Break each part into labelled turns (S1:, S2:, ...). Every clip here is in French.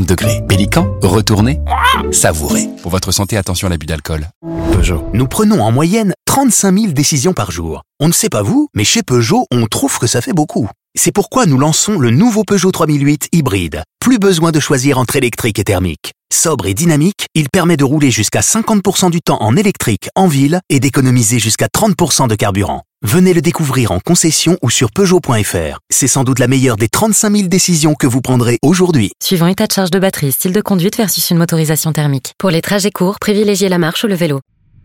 S1: degrés. Pélican, retournez, savourez. Pour votre santé, attention à l'abus d'alcool.
S2: Peugeot. Nous prenons en moyenne 35 000 décisions par jour. On ne sait pas vous, mais chez Peugeot, on trouve que ça fait beaucoup. C'est pourquoi nous lançons le nouveau Peugeot 3008 hybride. Plus besoin de choisir entre électrique et thermique. Sobre et dynamique, il permet de rouler jusqu'à 50% du temps en électrique en ville et d'économiser jusqu'à 30% de carburant. Venez le découvrir en concession ou sur Peugeot.fr. C'est sans doute la meilleure des 35 000 décisions que vous prendrez aujourd'hui.
S3: Suivant état de charge de batterie, style de conduite versus une motorisation thermique. Pour les trajets courts, privilégiez la marche ou le vélo.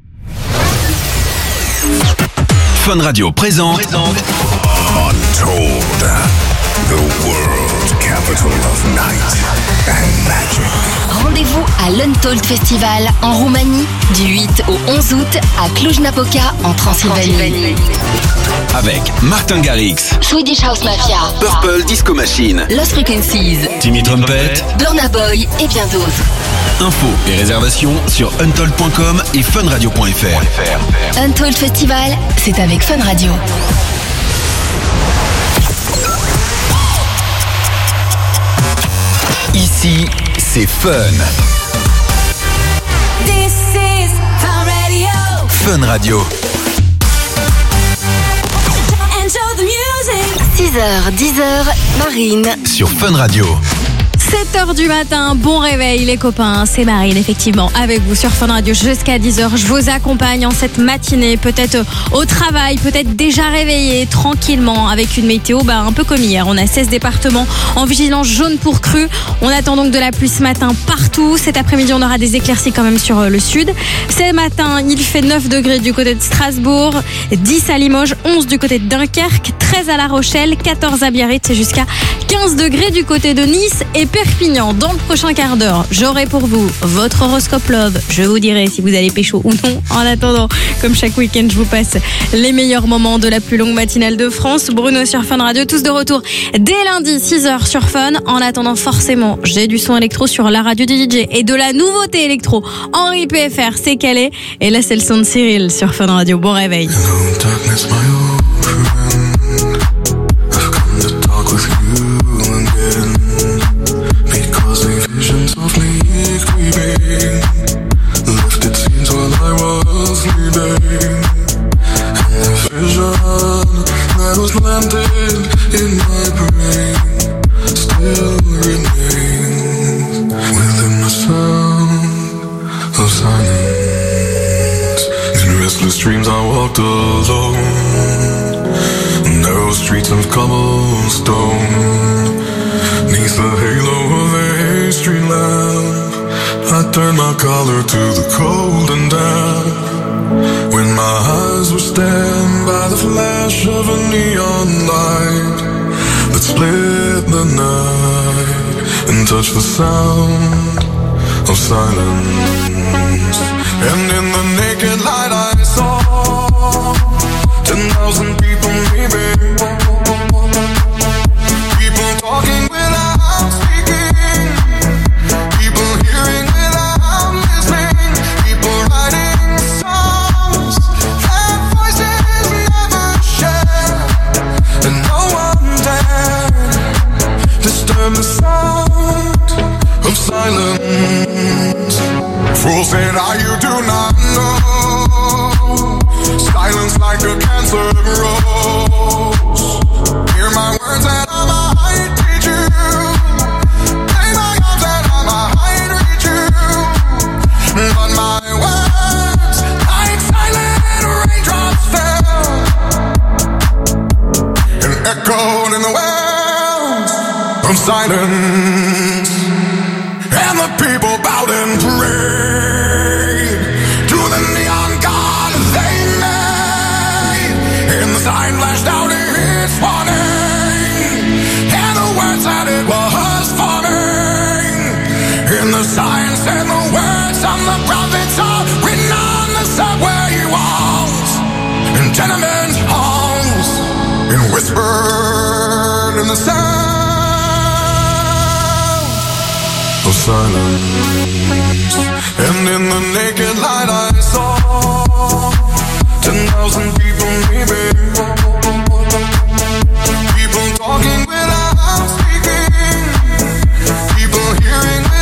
S4: Fun Radio présente
S5: Untold, the world capital of night and magic.
S6: Rendez-vous à l'Untold Festival en Roumanie du 8 au 11 août à Cluj-Napoca en Transylvanie.
S4: avec Martin Garrix,
S6: Swedish House Mafia,
S4: Purple Disco Machine,
S6: Lost Frequencies,
S4: Timmy Trumpet,
S6: Burna Boy et bien d'autres.
S4: infos et réservations sur untold.com et funradio.fr.
S6: Untold Festival, c'est avec Fun Radio.
S4: Ici, c'est fun.
S7: This is Fun Radio.
S4: Fun Radio.
S7: Enjoy the music.
S6: 6h, 10h, Marine.
S4: Sur Fun Radio.
S8: 7h du matin, bon réveil les copains, c'est Marine effectivement avec vous sur Fun Radio jusqu'à 10h. Je vous accompagne en cette matinée, peut-être au travail, peut-être déjà réveillé tranquillement avec une météo un peu comme hier. On a 16 départements en vigilance jaune pour crue. On attend donc de la pluie ce matin partout. Cet après-midi, on aura des éclaircies quand même sur le sud. Ce matin, il fait 9 degrés du côté de Strasbourg, 10 à Limoges, 11 du côté de Dunkerque, 13 à La Rochelle, 14 à Biarritz et jusqu'à 15 degrés du côté de Nice et Perpignan. Dans le prochain quart d'heure, j'aurai pour vous votre horoscope love. Je vous dirai si vous allez pécho ou non. En attendant, comme chaque week-end, je vous passe les meilleurs moments de la plus longue matinale de France. Bruno sur Fun Radio, tous de retour dès lundi 6h sur Fun. En attendant, forcément, j'ai du son électro sur la radio du DJ et de la nouveauté électro. Henri PFR, c'est calé. Et là, c'est le son de Cyril sur Fun Radio. Bon réveil.
S9: Of me creeping, lifted scenes while I was sleeping, and the vision that was planted in my brain still remains within the sound of silence. In restless dreams I walked alone, narrow streets of cobblestone, neath the halo of a street lamp, I turned my collar to the cold and damp. When my eyes were stabbed by the flash of a neon light that split the night and touched the sound of silence. And in the naked light I saw 10,000 people maybe, people talking without speaking, people hearing without listening, people writing songs that voices never share, and no one dared disturb the sound of silence. Fools say that you do not know, silence like a cancer grows. Hear my words and I might teach you, play my arms and I might reach you, but my words like silent raindrops fell and echoed in the wells of silence. And the people bowed and prayed to the neon god they made, and the sign flashed out its warning, and the words that it was forming, and the sign said the words of the prophets are written on the subway walls and tenement halls, and whispered in the sound of silence. And in the naked light I saw 10,000 people maybe, people talking without speaking, people hearing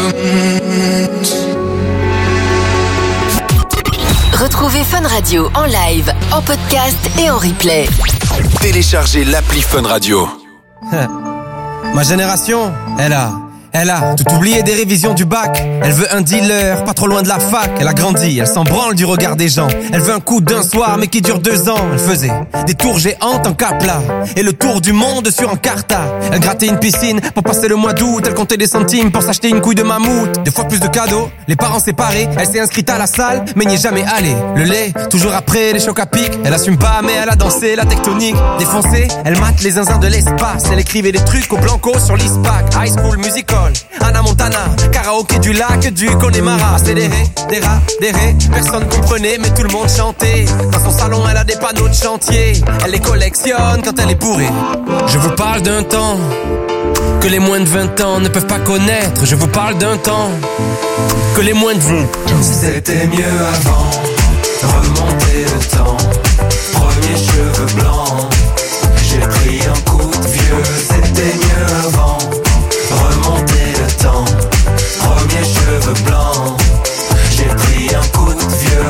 S6: Retrouvez Fun Radio en live, en podcast et en replay.
S4: Téléchargez l'appli Fun Radio.
S10: Ma génération, elle a tout oublié des révisions du bac. Elle veut un dealer, pas trop loin de la fac. Elle a grandi, elle s'en branle du regard des gens. Elle veut un coup d'un soir, mais qui dure 2 ans. Elle faisait des tours géantes en Capla et le tour du monde sur Encarta. Elle grattait une piscine pour passer le mois d'août. Elle comptait des centimes pour s'acheter une couille de mammouth. 2 fois plus de cadeaux, les parents séparés. Elle s'est inscrite à la salle, mais n'y est jamais allée. Le lait, toujours après les chocs à pic. Elle assume pas, mais elle a dansé la tectonique. Défoncée, elle mate les zinzins de l'espace. Elle écrivait des trucs au blanco sur l'ISPAC. High School Musical, Anna Montana, karaoké du lac du Connemara. C'était des rats, personne comprenait mais tout le monde chantait. Dans son salon elle a des panneaux de chantier. Elle les collectionne quand elle est bourrée. Je vous parle d'un temps que les moins de 20 ans ne peuvent pas connaître. Je vous parle d'un temps que les moins de 20 ans.
S11: C'était mieux avant, remonter le temps. Premier cheveux blancs, j'ai pris un coup de vieux. C'était mieux avant, remonter le temps. Premier cheveux blancs, j'ai pris un coup de vieux.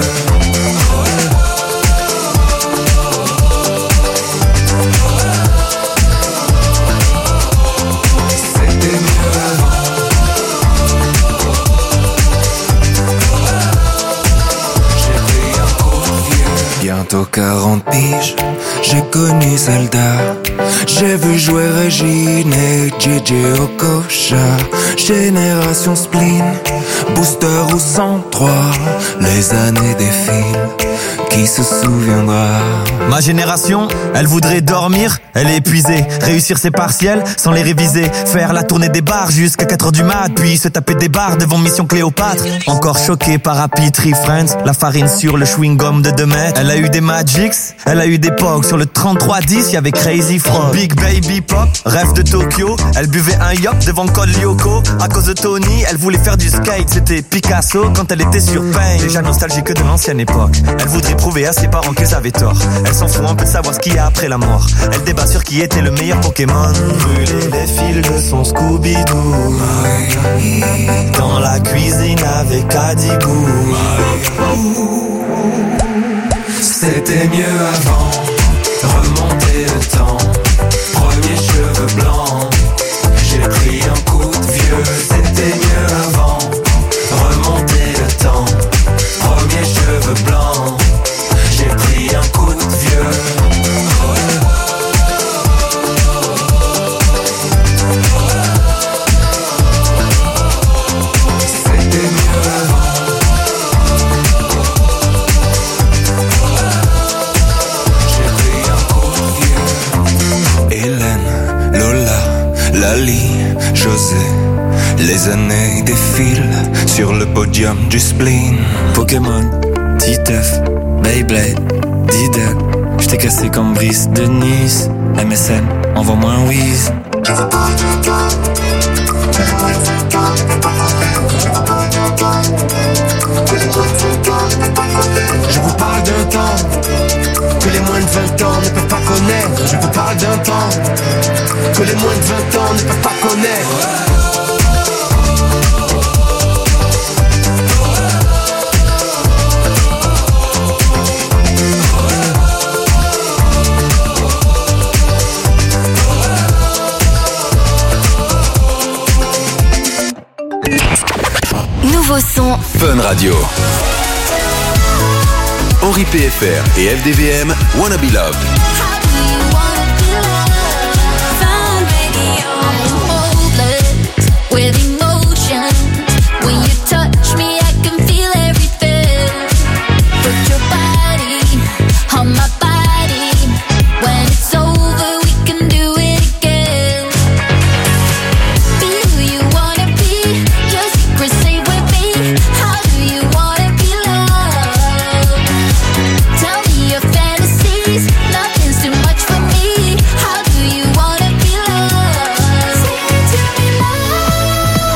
S11: C'était mieux avant. J'ai pris un coup de vieux. Bientôt 40 piges, j'ai connu Zelda. J'ai vu jouer Régine et JJ Okocha. Génération spleen, booster ou 103. Les années défilent, qui se souviendra?
S10: Ma génération, elle voudrait dormir, elle est épuisée. Réussir ses partiels sans les réviser. Faire la tournée des bars jusqu'à 4h du mat. Puis se taper des bars devant Mission Cléopâtre. Encore choquée par Happy Tree Friends. La farine sur le chewing-gum de 2 mètres. Elle a eu des Magics, elle a eu des Pogs. Sur le 3310, y'avait Crazy Frog. Big Baby Pop, rêve de Tokyo. Elle buvait un yop devant Col Lyoko. À cause de Tony, elle voulait faire du skate. C'était Picasso quand elle était sur Pain. Déjà nostalgique de l'ancienne époque. Elle voudrait prouver à ses parents qu'ils avaient tort. Elle s'en fout un peu de savoir ce qu'il y a après la mort. Elle débat sur qui était le meilleur Pokémon. Brûler les fils de son Scooby-Doo. Dans la cuisine avec Adibou.
S11: C'était mieux avant, remonter le temps. Premier cheveux blancs, j'ai pris un coup de vieux. C'était mieux avant, remonter le temps. Premier cheveux blancs, j'ai pris un coup de vieux. C'était mieux avant. J'ai pris un coup de vieux. Hélène, Lola, Lali, José. Les années défilent sur le podium du spleen. Pokémon, Titeuf, Beyblade, Diddle. J't'ai cassé comme Brice de Nice. MSN, envoie-moi un whiz. Je vous parle d'un temps que les moins de 20 ans ne peuvent pas connaître. Je vous parle d'un temps que les moins de 20 ans ne peuvent pas connaître.
S6: Nouveau son.
S4: Fun Radio. Henri PFR et FDVM, Wanna Be Loved.
S7: With emotion, when you touch me, I can feel everything. Put your body on my body. When it's over, we can do it again. Be who you wanna be. Your secrets stay with me. How do you wanna be loved? Tell me your fantasies. Nothing's too much for me. How do you wanna be loved? Say it to me now.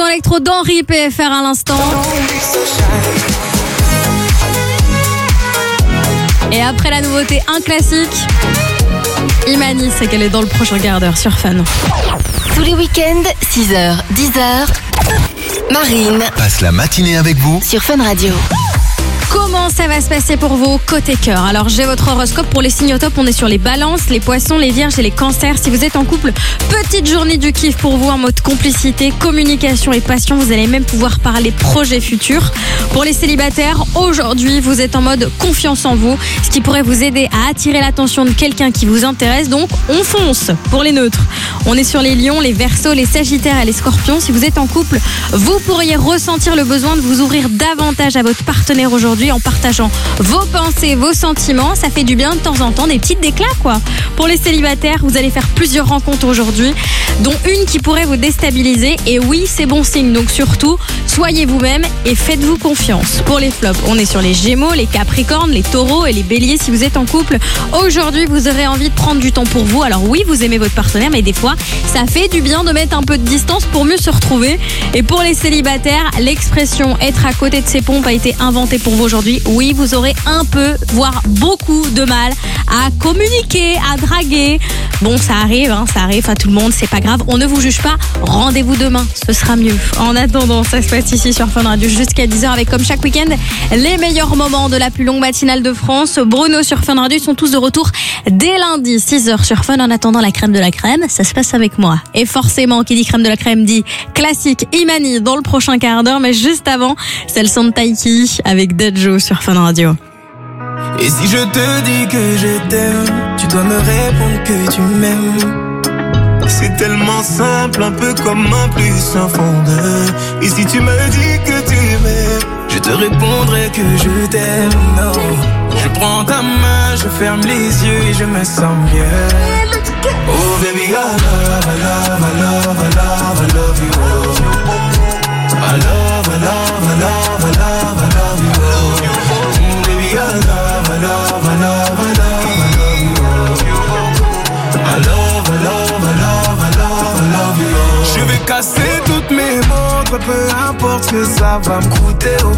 S8: son électro d'Henri PFR à l'instant. Et après la nouveauté, un classique. Imani, c'est qu'elle est dans le prochain quart d'heure sur Fun.
S6: Tous les week-ends, 6h, 10h, Marine
S4: Passe la matinée avec vous
S6: sur Fun Radio.
S8: Comment ça va se passer pour vous côté cœur? Alors j'ai votre horoscope pour les signes au top. On est sur les balances, les poissons, les vierges et les cancers. Si vous êtes en couple, petite journée du kiff pour vous en mode complicité, communication et passion. Vous allez même pouvoir parler projets futurs. Pour les célibataires, aujourd'hui vous êtes en mode confiance en vous, ce qui pourrait vous aider à attirer l'attention de quelqu'un qui vous intéresse. Donc on fonce. Pour les neutres, on est sur les lions, les verseaux, les sagittaires et les scorpions. Si vous êtes en couple, vous pourriez ressentir le besoin de vous ouvrir davantage à votre partenaire aujourd'hui en partageant vos pensées, vos sentiments. Ça fait du bien de temps en temps, des petites déclats quoi. Pour les célibataires, vous allez faire plusieurs rencontres aujourd'hui, dont une qui pourrait vous déstabiliser. Et oui, c'est bon signe. Donc surtout, soyez vous-même et faites-vous confiance. Pour les flops, on est sur les gémeaux, les capricornes, les taureaux et les béliers. Si vous êtes en couple, aujourd'hui, vous aurez envie de prendre du temps pour vous. Alors oui, vous aimez votre partenaire, mais des fois, ça fait du bien de mettre un peu de distance pour mieux se retrouver. Et pour les célibataires, l'expression être à côté de ses pompes a été inventée pour vous aujourd'hui. Oui, vous aurez un peu, voire beaucoup de mal à communiquer, à draguer. Bon, ça arrive à tout le monde, c'est pas grave. On ne vous juge pas. Rendez-vous demain, ce sera mieux. En attendant, ça se passe ici sur Fun Radio jusqu'à 10h avec, comme chaque week-end, les meilleurs moments de la plus longue matinale de France. Bruno sur Fun Radio, ils sont tous de retour dès lundi, 6h sur Fun. En attendant la crème de la crème, ça se passe avec moi. Et forcément, qui dit crème de la crème dit classique Imani dans le prochain quart d'heure. Mais juste avant, c'est le son de Taiki avec Dejo sur Fun Radio.
S12: Et si je te dis que je t'aime, tu dois me répondre que tu m'aimes. C'est tellement simple, un peu comme un plus un fondeur. Et si tu me dis que tu m'aimes, je te répondrai que je t'aime. Non, je prends ta main, je ferme les yeux et je me sens bien. Oh baby, I love, I love, I love, I love, I love you. I love, I love, I love, I love, I love you. Baby, I love, I love, I love, I love, I love you. I love, I love, I love, I love, I love you. Je vais casser toutes mes montres, peu importe ce que ça va me coûter. Oh.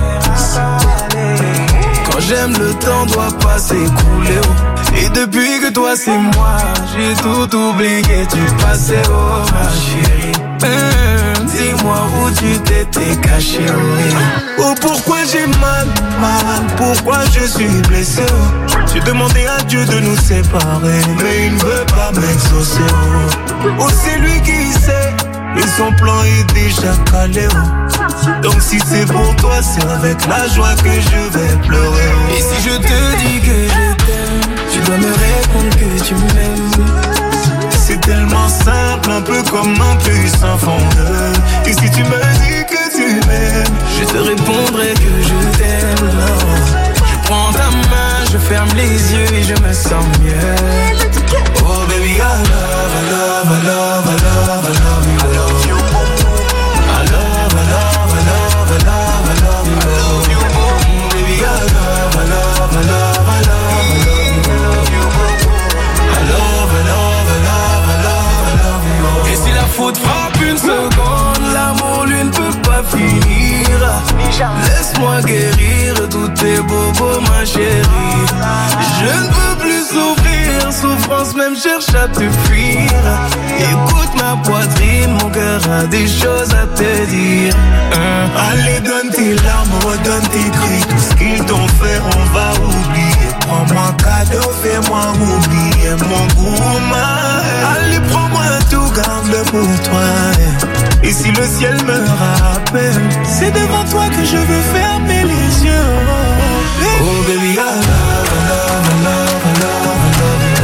S12: Quand j'aime, le temps doit pas s'écouler. Oh. Et depuis que toi c'est moi, j'ai tout oublié, tu passais, oh ma chérie. Dis-moi où tu t'étais caché, oh. Oh pourquoi j'ai mal, pourquoi je suis blessé, oh. J'ai demandé à Dieu de nous séparer, mais il ne veut pas m'exaucer, oh. Oh c'est lui qui sait, et son plan est déjà calé, oh. Donc si c'est pour toi, c'est avec la joie que je vais pleurer, oh. Et si je te dis que je t'aime, tu dois me répondre que tu m'aimes. C'est tellement simple, un peu comme un puissant fondeur. Et si tu me dis que tu m'aimes, je te répondrai que je t'aime. Non. Je prends ta main, je ferme les yeux et je me sens mieux. Oh baby, I love, I love, I love, I love, I love you. I love you. I love, I love, I love, I love, I love you. I love you. Baby, I love, I love, I love, I love, I love you. Et si la faute frappe une seconde, l'amour lui ne peut pas finir. Laisse-moi guérir tous tes bobos ma chérie. Je ne veux plus souffrir, souffrance même cherche à te fuir. Écoute ma poitrine, mon cœur a des choses à te dire. Allez donne tes larmes, redonne tes cris. Tout ce qu'ils t'ont fait on va oublier. Prends-moi cadeau, fais-moi oublier mon gourmand. Allez prends-moi tout, garde-le pour toi. Et si le ciel me rappelle, c'est devant toi que je veux fermer les yeux. Oh baby, I love, I love, I love, I love, I love you.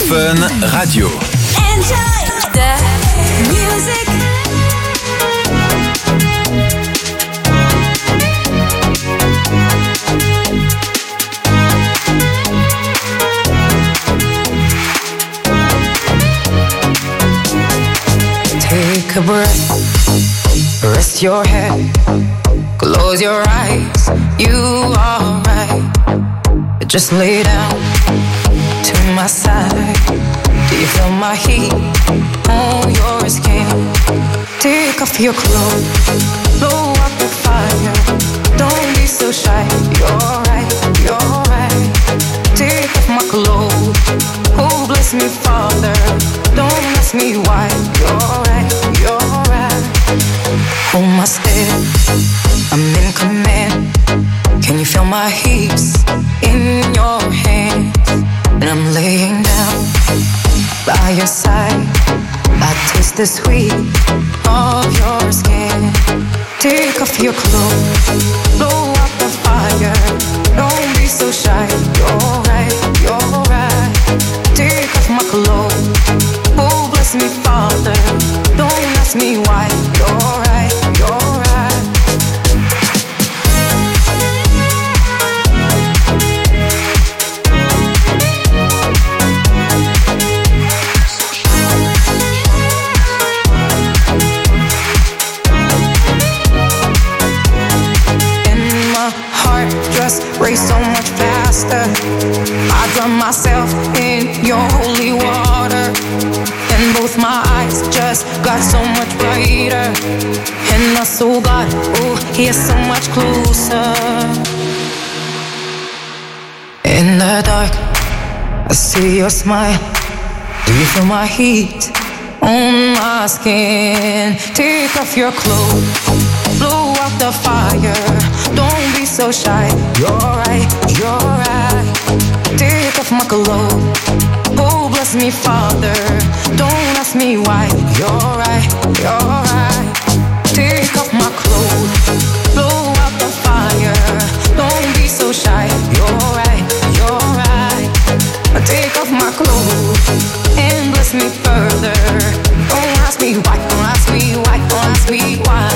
S4: Fun Radio.
S7: Enjoy the music.
S13: Take a breath, rest your head, close your eyes, you are right. Just lay down to my side. Do you feel my heat on your skin? Take off your clothes, blow up the fire. Don't be so shy, you're right, you're right. Take off my clothes, oh bless me Father. Don't ask me why, you're right, you're right. Hold my step, I'm in command. Can you feel my hips in your hands? And I'm laying down by your side. I taste the sweet of your skin. Take off your clothes, blow up the fire. Don't be so shy, you're right, you're right. Take off my clothes, oh bless me Father. Don't ask me why, you're right, you're right. Race so much faster. I drown myself in your holy water, and both my eyes just got so much brighter. And my soul got, oh, here so much closer. In the dark, I see your smile. Do you feel my heat on my skin? Take off your clothes, blow out the fire. Don't be so shy, you're right, you're right. Take off my clothes, oh bless me Father. Don't ask me why, you're right, you're right. Take off my clothes, blow out the fire. Don't be so shy, you're right, you're right. Take off my clothes and bless me further. Don't ask me why, don't ask me why, don't ask me why.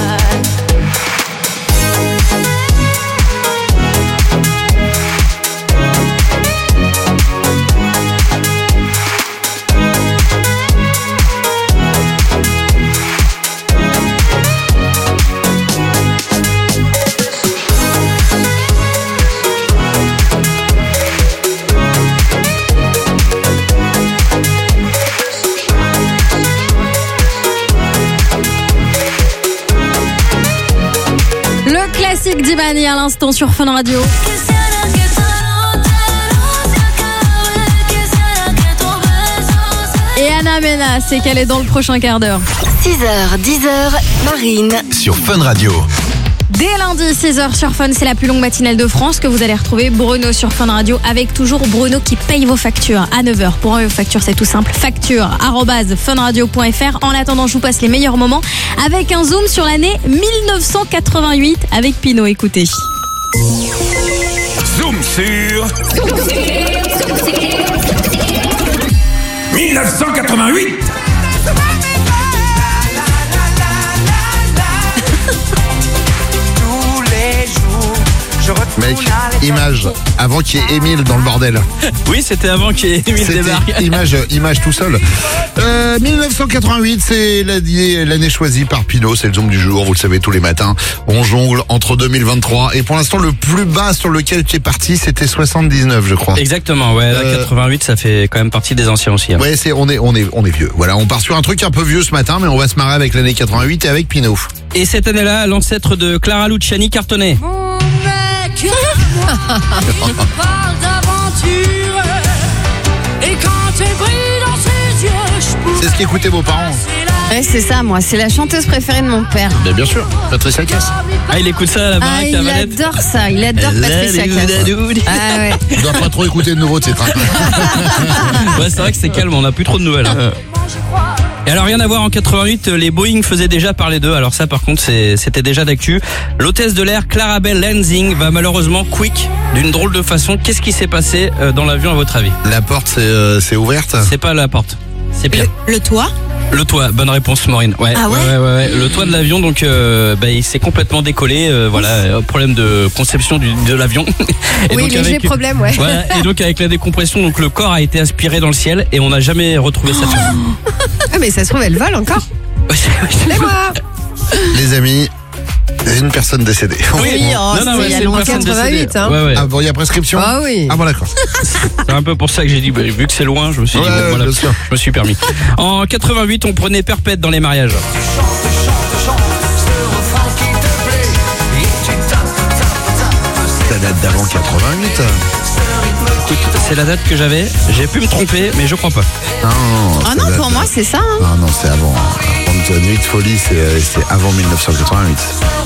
S8: D'Imani à l'instant sur Fun Radio. Et Anna Mena, c'est qu'elle est dans le prochain quart d'heure.
S6: 6h, 10h, Marine.
S4: Sur Fun Radio.
S8: Dès lundi, 6h sur Fun, c'est la plus longue matinale de France que vous allez retrouver Bruno sur Fun Radio avec toujours Bruno qui paye vos factures à 9h. Pour envoyer vos factures, c'est tout simple. facture@funradio.fr. En attendant, je vous passe les meilleurs moments avec un zoom sur l'année 1988 avec Pinot. Écoutez.
S5: Zoom sur 1988.
S14: Mec, image, avant qu'il y ait Émile dans le bordel.
S15: Oui, c'était avant qu'il y ait Émile débarque.
S14: Image tout seul. 1988, c'est l'année choisie par Pinot, c'est le zoom du jour, vous le savez tous les matins. On jongle entre 2023 et pour l'instant le plus bas sur lequel tu es parti, c'était 79 je crois.
S15: Exactement, ouais, 88 ça fait quand même partie des anciens aussi. Hein.
S14: Ouais, on est vieux. Voilà, on part sur un truc un peu vieux ce matin, mais on va se marrer avec l'année 88 et avec Pinot.
S15: Et cette année-là, l'ancêtre de Clara Luciani cartonnait.
S7: Tu parles d'aventure et quand t'es brille dans ses yeux, je pourrais.
S14: C'est ce qu'écoutaient vos parents.
S16: Ouais, c'est ça, moi. C'est la chanteuse préférée de mon père.
S14: Mais bien sûr, Patricia Cass.
S15: Ah, il écoute ça à la baraque,
S16: il adore ça. Il adore Patricia Cass. Ah ouais.
S14: On doit pas trop écouter de nouveaux titres.
S15: Ouais, c'est vrai que c'est calme, on n'a plus trop de nouvelles. Hein. Et alors rien à voir, en 88, les Boeing faisaient déjà parler d'eux. Alors ça par contre c'était déjà d'actu. L'hôtesse de l'air Clarabelle Lansing va malheureusement quick d'une drôle de façon. Qu'est-ce qui s'est passé dans l'avion à votre avis?
S14: La porte c'est ouverte?
S15: C'est pas la porte, c'est pire.
S16: Le toit?
S15: Le toit, bonne réponse Maureen. Ouais,
S16: ah ouais,
S15: ouais. Le toit de l'avion, donc il s'est complètement décollé. Problème de conception de l'avion.
S17: Et oui, léger problème, ouais.
S15: Voilà, et donc avec la décompression, donc le corps a été aspiré dans le ciel et on n'a jamais retrouvé sa femme.
S17: Ah mais ça se trouve elle vole encore. C'est moi.
S14: Les amis, une personne décédée.
S17: Oui, il y a longtemps, 88. Hein.
S15: Ouais.
S14: Ah bon, il y a prescription?
S17: Ah oui.
S14: Ah bon, d'accord.
S15: C'est un peu pour ça que j'ai dit, vu que c'est loin, je me suis dit, voilà, je me suis permis. En 88, on prenait perpète dans les mariages.
S14: Ça date d'avant 88.
S15: Écoute, c'est la date que j'avais. J'ai pu me tromper, mais je crois pas.
S16: Non, pour moi, c'est ça. Hein.
S14: Ah non, c'est avant. Nuit de folie, c'est avant 1988.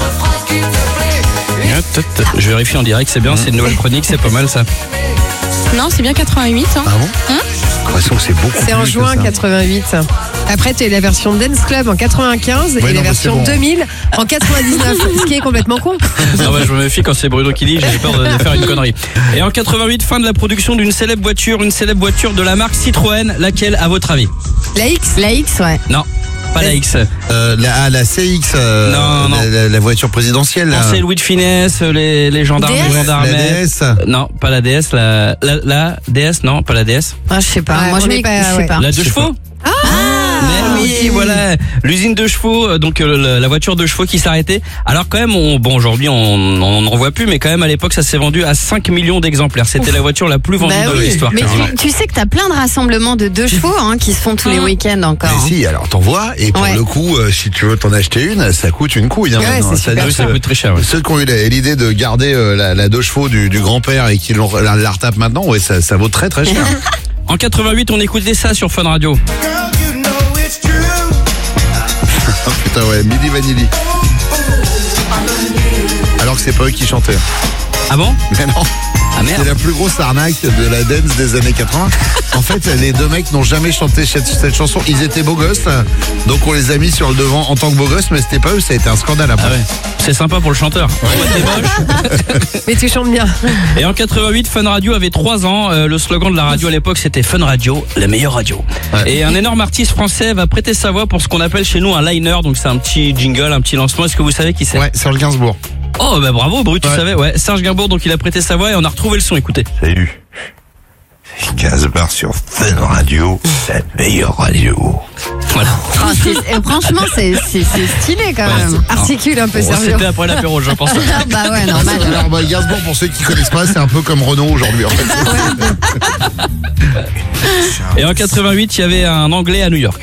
S15: Je vérifie en direct, c'est bien, c'est une nouvelle chronique, c'est pas mal ça.
S16: Non, c'est bien 88. Hein.
S14: Ah bon? J'ai l'impression que c'est beaucoup.
S17: C'est en juin 88. Après, tu as la version Dance Club en 95 et la version 2000 en 99, ce qui est complètement con.
S15: Non, je me méfie quand c'est Bruno qui dit, j'ai peur de faire une connerie. Et en 88, fin de la production d'une célèbre voiture de la marque Citroën, laquelle à votre avis?
S17: La X?
S16: La X, ouais.
S15: Non. Pas la X.
S14: La CX.
S15: Non.
S14: La voiture présidentielle.
S15: C'est Louis de Finesse, les gendarmes,
S16: DS?
S15: les gendarmes.
S14: La DS.
S15: Non, pas la DS. La DS, non, pas la DS.
S16: Ah, je sais pas.
S17: Ouais,
S16: moi, je sais pas.
S15: La 2 chevaux. Mais oui, voilà, l'usine de chevaux, donc la voiture de chevaux qui s'arrêtait. Alors quand même, aujourd'hui on n'en voit plus, mais quand même à l'époque ça s'est vendu à 5 millions d'exemplaires. C'était la voiture la plus vendue de l'histoire.
S16: Mais tu sais que t'as plein de rassemblements de 2 chevaux qui se font tous les week-ends encore.
S14: Mais si, alors t'en vois, et pour le coup, si tu veux t'en acheter une, ça coûte une couille. Hein,
S15: ça coûte très cher. Ouais.
S14: Ceux qui ont eu l'idée de garder la 2 chevaux du grand-père et qui la retapent maintenant, ouais, ça vaut très très cher.
S15: En 88, on écoutait ça sur Fun Radio.
S14: Oh putain, ouais, Milli Vanilli. Alors que c'est pas eux qui chantaient.
S15: Ah bon?
S14: Mais non.
S15: Ah merde.
S14: C'est la plus grosse arnaque de la dance des années 80. En fait, les deux mecs n'ont jamais chanté cette chanson. Ils étaient beaux gosses, donc on les a mis sur le devant en tant que beaux gosses, mais c'était pas eux, ça a été un scandale après.
S15: Ah ouais. C'est sympa pour le chanteur.
S17: Mais tu chantes bien.
S15: Et en 88, Fun Radio avait 3 ans. Le slogan de la radio à l'époque, c'était Fun Radio, la meilleure radio. Ouais. Et un énorme artiste français va prêter sa voix pour ce qu'on appelle chez nous un liner. Donc c'est un petit jingle, un petit lancement. Est-ce que vous savez qui c'est?
S14: Ouais, Serge Gainsbourg.
S15: Oh bah bravo Bru, tu savais, ouais. Serge Gainsbourg, donc il a prêté sa voix et on a retrouvé le son, écoutez.
S18: Salut. C'est Casbah sur Fun Radio, la meilleure radio.
S15: Voilà.
S16: Franchement, c'est stylé quand même.
S17: Articule un peu, Sergio.
S15: C'était après l'apéro, je pense.
S16: Bah ouais, normal.
S14: Alors, Gainsbourg, pour ceux qui connaissent pas, c'est un peu comme Renault aujourd'hui, en fait.
S15: Et en 88, il y avait un Anglais à New York.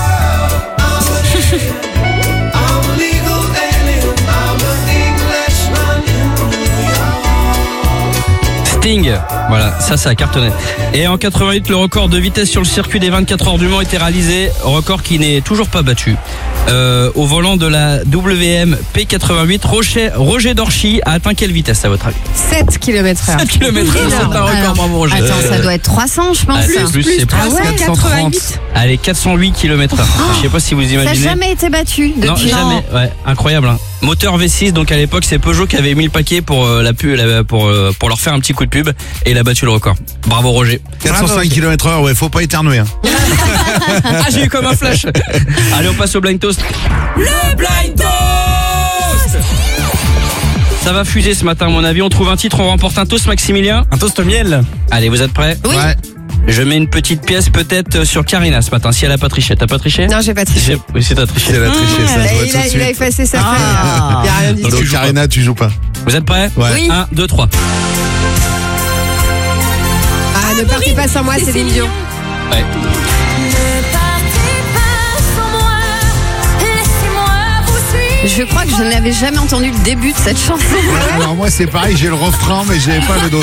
S15: Sting, voilà, ça a cartonné. Et en 88, le record de vitesse sur le circuit des 24 heures du Mans était réalisé, record qui n'est toujours pas battu. Au volant de la WM P88, Roger Dorchy a atteint quelle vitesse à votre avis?
S17: 7 km/h.
S15: 7 km/h, c'est un record, bravo Roger.
S16: Attends, ça doit être 300, je pense.
S15: Plus, c'est presque 430. Allez, 408 km/h. Je sais pas si vous imaginez.
S16: Ça n'a jamais été battu depuis.
S15: Non, jamais. Ouais, incroyable. Hein. Moteur V6, donc à l'époque c'est Peugeot qui avait mis le paquet pour pour leur faire un petit coup de pub et il a battu le record. Bravo Roger.
S14: 405 km/h, ouais, faut pas éternuer. Hein.
S15: Ah, j'ai eu comme un flash. Allez, on passe au blind toast. Le blind toast. Ça va fuser ce matin à mon avis. On trouve un titre, on remporte un toast, Maximilien.
S10: Un toast au miel.
S15: Allez, vous êtes prêts?
S16: Oui.
S14: Ouais.
S15: Je mets une petite pièce peut-être sur Karina ce matin, si elle a pas triché. T'as pas triché?
S17: Non, j'ai pas triché.
S15: Oui, c'est t'as triché.
S14: Elle a triché, ça se voit tout de
S17: Il
S14: suite.
S17: a effacé sa feuille. Il y a rien dit.
S14: Donc Karina, tu joues pas.
S15: Vous êtes prêts?
S14: Ouais.
S16: Oui.
S15: 1, 2, 3.
S17: Ah, ne partez pas sans moi, c'est Céline Dion.
S15: Ouais.
S16: Je crois que je n'avais jamais entendu le début de cette chanson.
S14: Alors moi c'est pareil, j'ai le refrain mais j'ai pas le dos.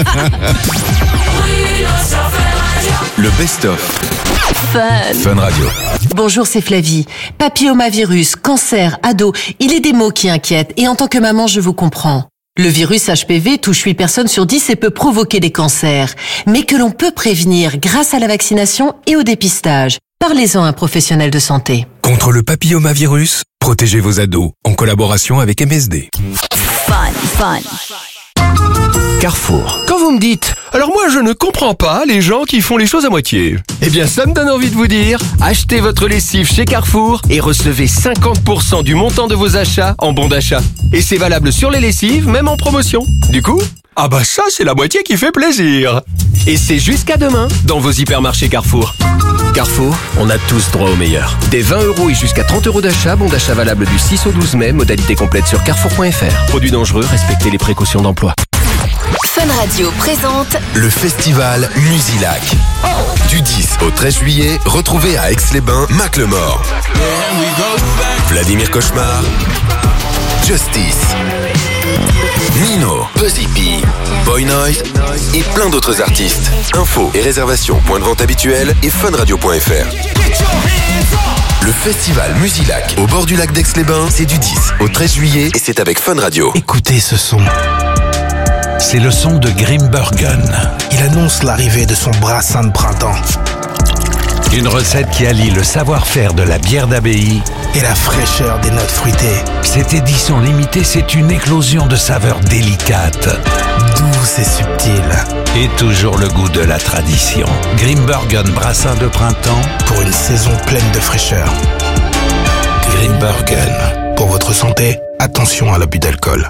S4: Le best-of. Fun Radio.
S19: Bonjour, c'est Flavie. Papillomavirus, cancer, ado, il est des mots qui inquiètent et en tant que maman, je vous comprends. Le virus HPV touche 8 personnes sur 10 et peut provoquer des cancers, mais que l'on peut prévenir grâce à la vaccination et au dépistage. Parlez-en à un professionnel de santé.
S5: Contre le papillomavirus, protégez vos ados en collaboration avec MSD.
S7: Fun.
S20: Carrefour. Quand vous me dites « Alors moi je ne comprends pas les gens qui font les choses à moitié », eh bien ça me donne envie de vous dire « Achetez votre lessive chez Carrefour et recevez 50% du montant de vos achats en bon d'achat. Et c'est valable sur les lessives, même en promotion. Du coup, ah bah ça c'est la moitié qui fait plaisir. Et c'est jusqu'à demain dans vos hypermarchés Carrefour. Carrefour, on a tous droit au meilleur. Des 20 € et jusqu'à 30 € d'achat, bon d'achat valable du 6 au 12 mai, modalité complète sur carrefour.fr. Produits dangereux, respectez les précautions d'emploi.
S6: Fun Radio présente
S4: Le festival Musilac. Du 10 au 13 juillet, retrouvez à Aix-les-Bains Macklemore, Vladimir Cauchemar, Justice, Nino, Buzzy P, Boy Noise et plein d'autres artistes. Infos et réservations, point de vente habituel et funradio.fr. Le festival Musilac au bord du lac d'Aix-les-Bains, c'est du 10 au 13 juillet et c'est avec Fun Radio.
S21: Écoutez ce son. C'est le son de Grimbergen. Il annonce l'arrivée de son brassin de printemps. Une recette qui allie le savoir-faire de la bière d'abbaye et la fraîcheur des notes fruitées. Cette édition limitée, c'est une éclosion de saveurs délicates, douces et subtiles. Et toujours le goût de la tradition. Grimbergen brassin de printemps pour une saison pleine de fraîcheur. Grimbergen. Pour votre santé, attention à l'abus d'alcool.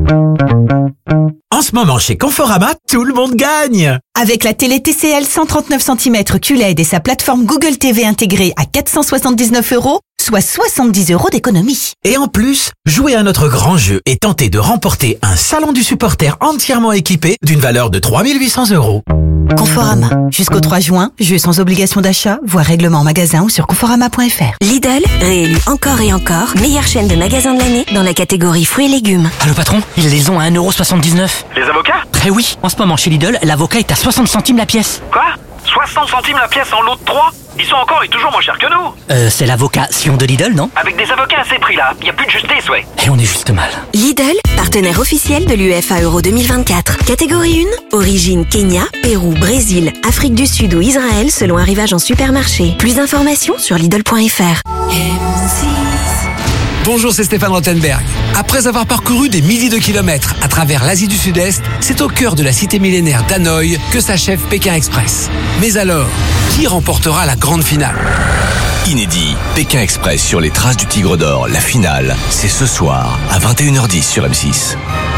S22: En ce moment, chez Conforama, tout le monde gagne! Avec la télé TCL 139 cm QLED et sa plateforme Google TV intégrée à 479 €, soit 70 € d'économie. Et en plus, jouez à notre grand jeu et tentez de remporter un salon du supporter entièrement équipé d'une valeur de 3 800 €. Conforama. Jusqu'au 3 juin, jeu sans obligation d'achat, voire règlement en magasin ou sur conforama.fr.
S23: Lidl, réélu encore et encore, meilleure chaîne de magasins de l'année dans la catégorie fruits et légumes.
S24: Allô patron, ils les ont à 1,79 €.
S25: Les avocats ?
S24: Eh oui, en ce moment chez Lidl, l'avocat est à 60 centimes la pièce.
S25: Quoi ? 60 centimes la pièce en lot de 3 ? Ils sont encore et toujours moins chers que nous.
S24: C'est l'avocat Sion de Lidl, non ?
S25: Avec des avocats à ces prix-là, y a plus de justice, ouais.
S24: Et on est juste mal.
S23: Lidl, partenaire officiel de l'UEFA Euro 2024. Catégorie 1, origine Kenya, Pérou, Brésil, Afrique du Sud ou Israël selon arrivage en supermarché. Plus d'informations sur Lidl.fr.
S26: Bonjour, c'est Stéphane Rothenberg. Après avoir parcouru des milliers de kilomètres à travers l'Asie du Sud-Est, c'est au cœur de la cité millénaire d'Hanoï que s'achève Pékin Express. Mais alors, qui remportera la grande finale ?
S27: Inédit, Pékin Express sur les traces du Tigre d'Or, la finale, c'est ce soir à 21h10 sur M6.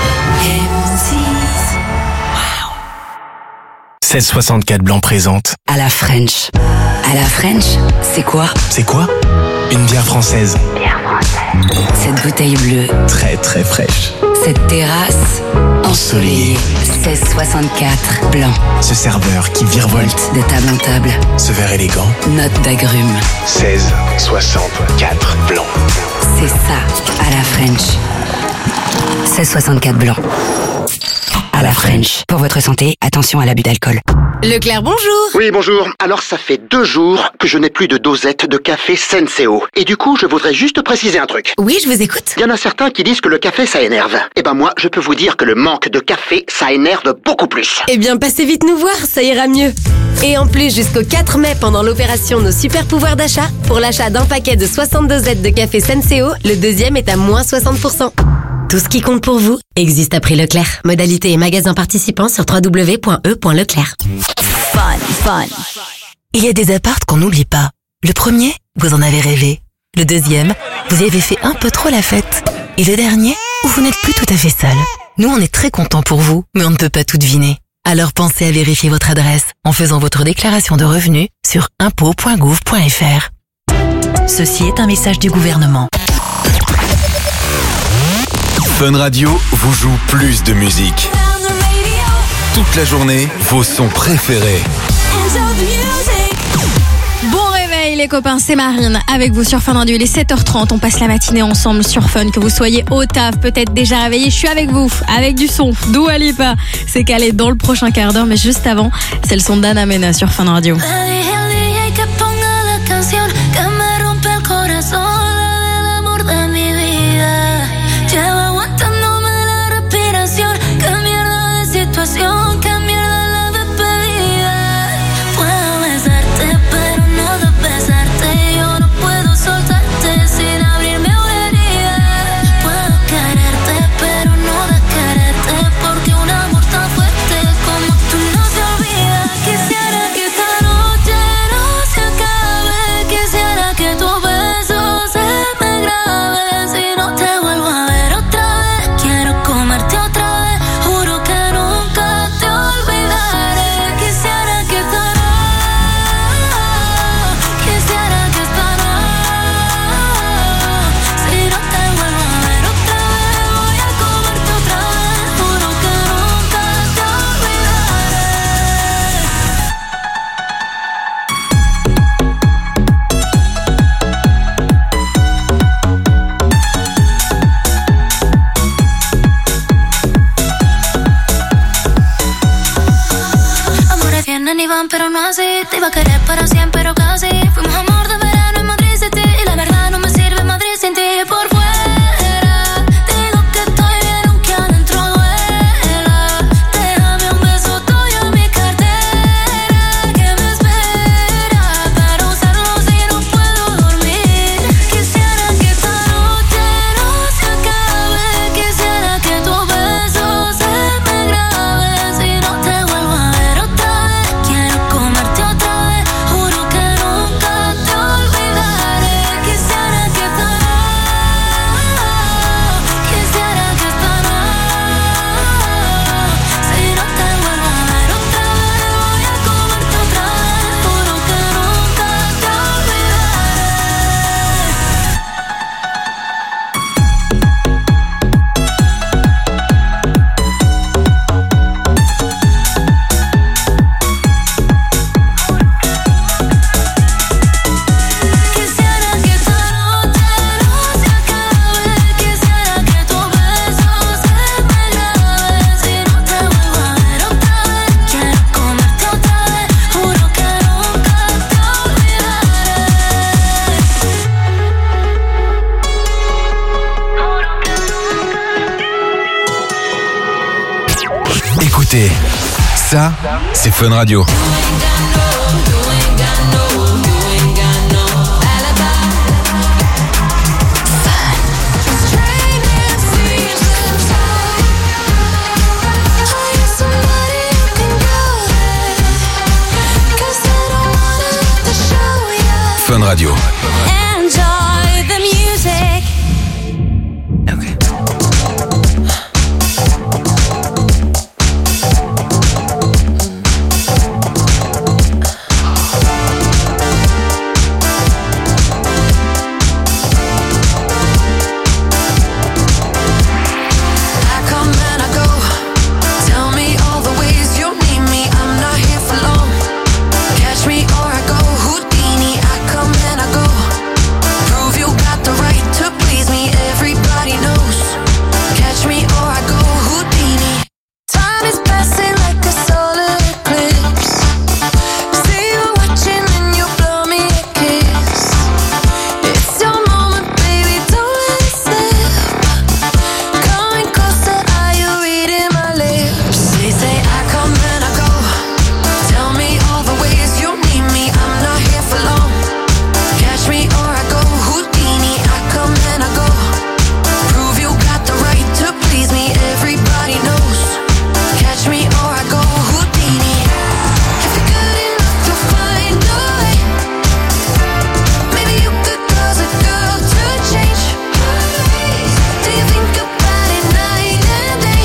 S28: 1664 Blanc présente
S23: À la French. À la French, c'est quoi ?
S28: C'est quoi ? Une bière française.
S23: Cette bouteille bleue.
S28: Très très fraîche.
S23: Cette terrasse ensoleillée. 1664 Blanc.
S28: Ce serveur qui virevolte
S23: de table en table.
S28: Ce verre élégant.
S23: Note d'agrumes.
S28: 1664 Blanc.
S23: C'est ça, à la French. 1664 Blanc. À la French. Pour votre santé, attention à l'abus d'alcool.
S2: Leclerc, bonjour. Oui, bonjour. Alors, ça fait 2 jours que je n'ai plus de dosette de café Senseo. Et du coup, je voudrais juste préciser un truc.
S23: Oui, je vous écoute.
S2: Il y en a certains qui disent que le café, ça énerve. Eh ben moi, je peux vous dire que le manque de café, ça énerve beaucoup plus.
S29: Eh bien, passez vite nous voir, ça ira mieux. Et en plus, jusqu'au 4 mai, pendant l'opération Nos Super Pouvoirs d'achat, pour l'achat d'un paquet de 62 dosettes de café Senseo, le deuxième est à moins 60%. Tout ce qui compte pour vous existe à prix Leclerc. Modalité et magasin participants sur www.e.leclerc.
S23: Fun. Il y a des apparts qu'on n'oublie pas. Le premier, vous en avez rêvé. Le deuxième, vous y avez fait un peu trop la fête. Et le dernier, où vous n'êtes plus tout à fait seul. Nous, on est très contents pour vous, mais on ne peut pas tout deviner. Alors pensez à vérifier votre adresse en faisant votre déclaration de revenus sur impôts.gouv.fr. Ceci est un message du gouvernement.
S4: Fun Radio vous joue plus de musique. Toute la journée, vos sons préférés.
S8: Bon réveil les copains, c'est Marine avec vous sur Fun Radio. Il est 7h30, on passe la matinée ensemble sur Fun. Que vous soyez au taf, peut-être déjà réveillé, je suis avec vous, avec du son. Dua Lipa, c'est calé dans le prochain quart d'heure, mais juste avant, c'est le son d'Anna Mena sur Fun Radio.
S7: Cambiar la despedida. Puedo besarte, pero no de besar. más y te iba a querer para siempre, pero casi. Fuimos amor de verano en Madrid City y la verdad no me sirve Madrid sin ti. Por fuera digo que estoy bien aunque adentro duela. Déjame un beso tuyo en mi cartera que me espera para usarlo si no puedo dormir. Quisiera que esta noche no se acabe. Quisiera que tu beso se me grabe. Si no te vuelvo a ver otra vez, quiero comerte otra vez. Juro que nunca te olvidaré. Quisiera que esta noche, quisiera que esta noche, si no te vuelvo a ver otra vez, voy a comerte otra vez. Juro que nunca te Quisiera que esta noche no se acabe. Quisiera que tu beso se me grabe. Si no te vuelvo a ver otra vez, quiero comerte otra vez. Juro que nunca te olvidaré.
S27: Écoutez, ça, c'est Fun Radio. Fun Radio.
S7: Enjoy the music. I come and I go. Tell me all the ways you need me. I'm not here for long. Catch me or I go Houdini. I come and I go. Prove you got the right to please me. Everybody knows. Catch me or I go Houdini. Time is passing like a solar eclipse. See you watching and you blow me a kiss. It's your moment, baby, don't let it slip. Coming closer, are you reading my lips? They say I come and I go. Tell me all the ways you need me. I'm not here for long. Catch me or I go Houdini. I come and I go. Prove you got the right to please me. Everybody knows. Catch me or I go Houdini. If you're good enough, you'll find a way. Maybe you could cause a girl to change. Do you think about it night and day?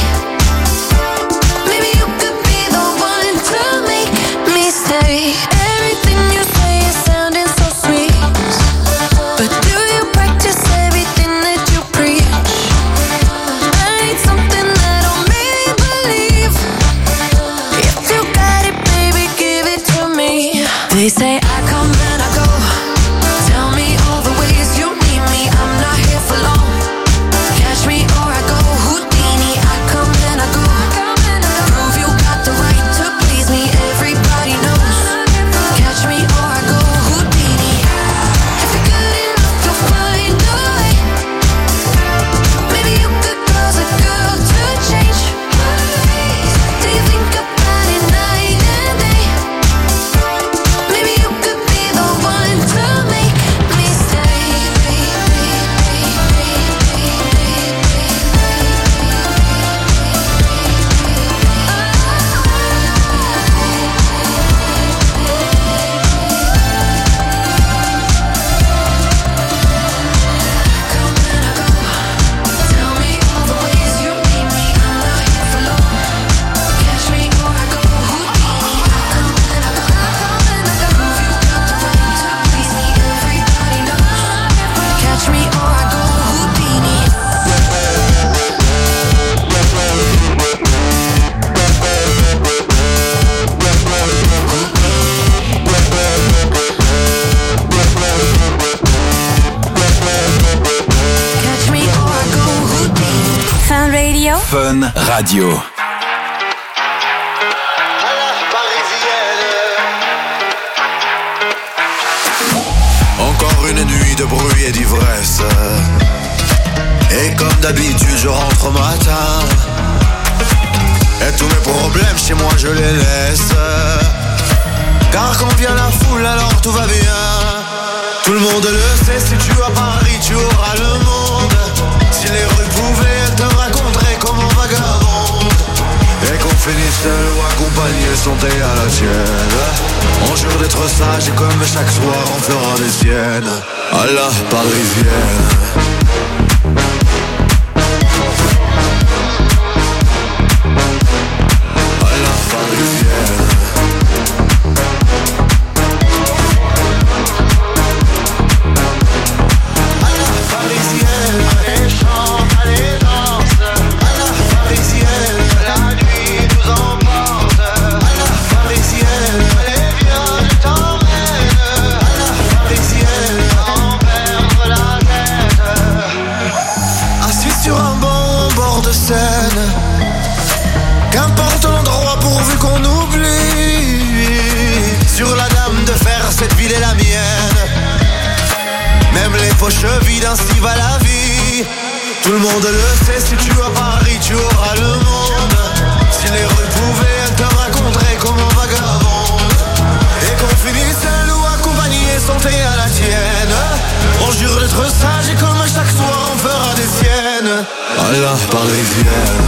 S7: Maybe you could be the one to make me stay. Everything you say is sounding so sweet, but do you practice everything that you preach? I need something that'll make me believe. If you got it, baby, give it to me. They say I come and I go. Tell me all the ways you need me. I'm not here for long. Catch me or I go Houdini. I come and I go. Prove you got the right to please me. Everybody knows. Catch me or I go Houdini. If you're good enough, you'll find a way. Maybe you could cause a girl to change. Do you think about it night and day? Maybe you could be the one to make me stay. Tell me all the ways you need me. I'm not here for long. Catch me or I go Houdini. I come and I go. Prove you got the right to please me. Everybody knows. Catch me or I go Houdini. Catch me or I go Houdini. Fun Radio.
S27: Fun Radio.
S1: et d'ivresse. Et comme d'habitude je rentre au matin, et tous mes problèmes chez moi je les laisse. Car quand vient la foule alors tout va bien. Tout le monde le sait, si tu vas à Paris tu auras le monde. Si les rues pouvaient, elles te raconteraient comment vagabonde. Et qu'on finisse seul ou accompagné, santé à la tienne. On jure d'être sage et comme chaque soir on fera des siennes. À la parisienne. Qu'importe l'endroit pourvu qu'on oublie. Sur la dame de fer, cette ville est la mienne. Même les poches vides, ainsi va la vie. Tout le monde le sait, si tu vas à Paris, tu auras le monde. Si les rues pouvaient, elles te raconteraient comment vagabonde. Et qu'on finisse seul ou accompagné, santé à la tienne. On jure d'être sage et comme chaque soir on fera des siennes. À la parisienne.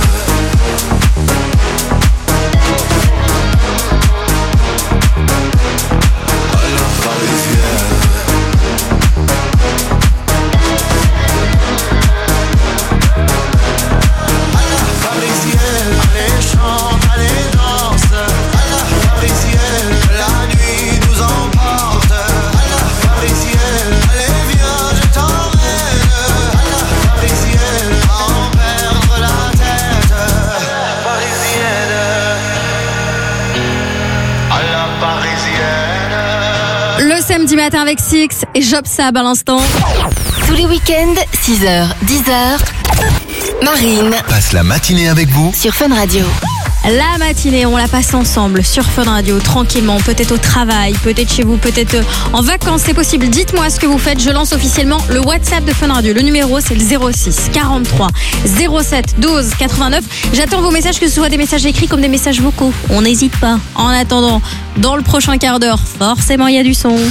S8: Samedi matin avec Six et Job Sab à l'instant.
S6: Tous les week-ends, 6h, 10h, Marine
S4: passe la matinée avec vous
S6: sur Fun Radio.
S8: La matinée, on la passe ensemble sur Fun Radio, tranquillement, peut-être au travail, peut-être chez vous, peut-être en vacances, c'est possible. Dites-moi ce que vous faites, je lance officiellement le WhatsApp de Fun Radio. Le numéro, c'est le 06 43 07 12 89. J'attends vos messages, que ce soit des messages écrits comme des messages vocaux. On n'hésite pas. En attendant, dans le prochain quart d'heure, forcément, il y a du son.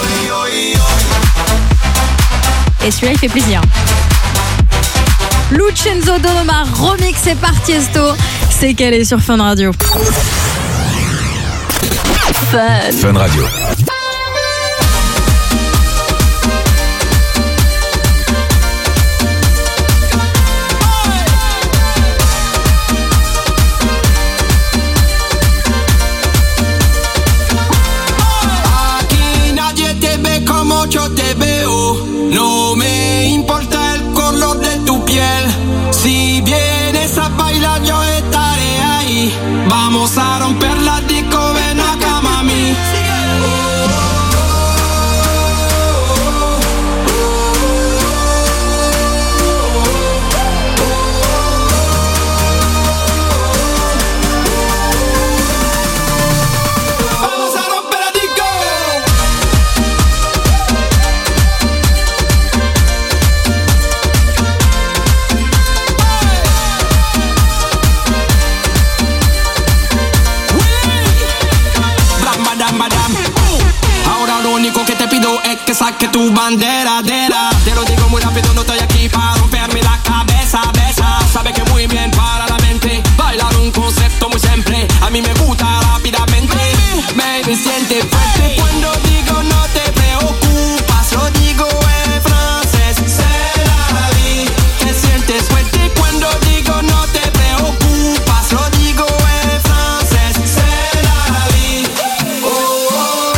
S8: Et celui-là, il fait plaisir. Lucenzo Donomar, remix et par Tiesto. C'est qu'elle est sur Fun Radio.
S4: Fun Radio.
S3: Aquí nadie te ve como yo te veo. No me importa el color de tu piel. Si vienes a bailar yo estaré ahí. Vamos a romper la disco, ven acá mami. Es que saque tu bandera, te lo digo muy rápido, no estoy aquí para romperme la cabeza, besa. Sabe que muy bien para la mente, bailar un concepto muy simple, a mí me gusta rápidamente. Baby, siente fuerte cuando digo no te preocupas, lo digo en francés, c'est la vie. Que sientes fuerte cuando digo no te preocupas, lo digo en francés, c'est la vie. Oh, oh, oh.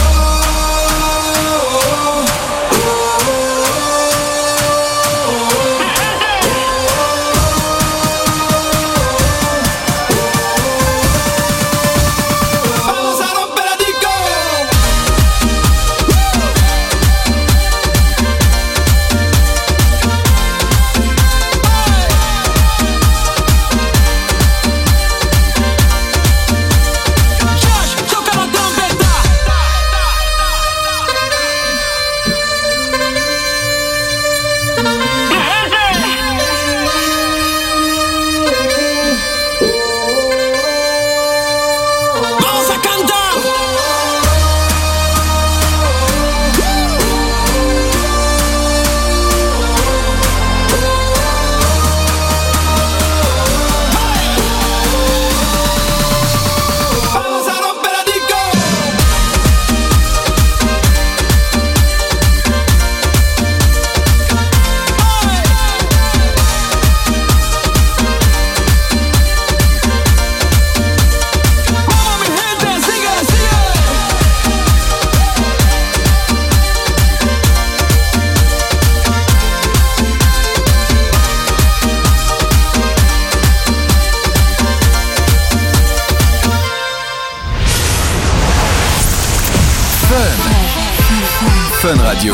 S4: Fun Radio.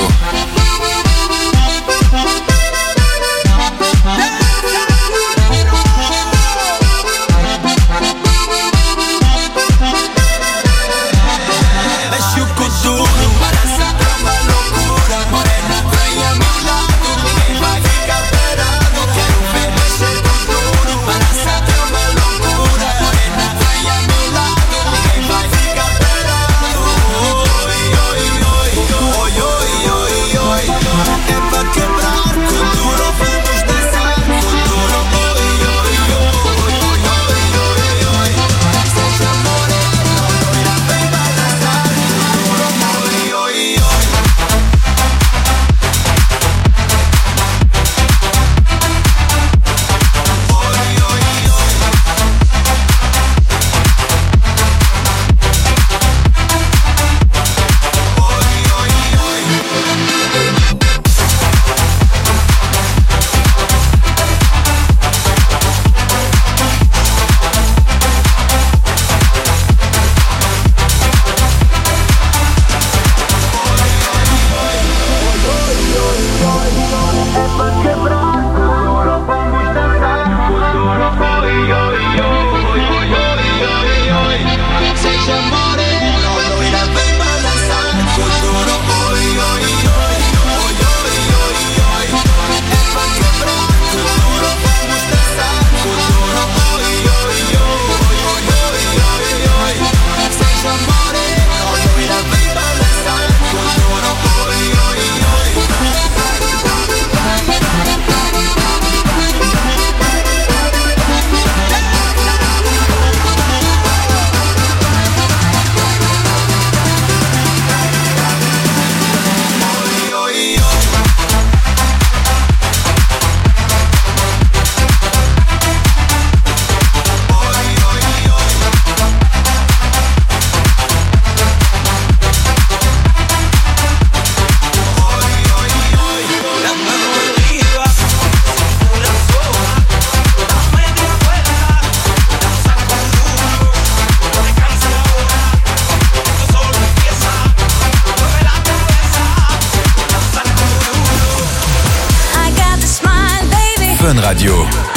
S4: Fun Radio.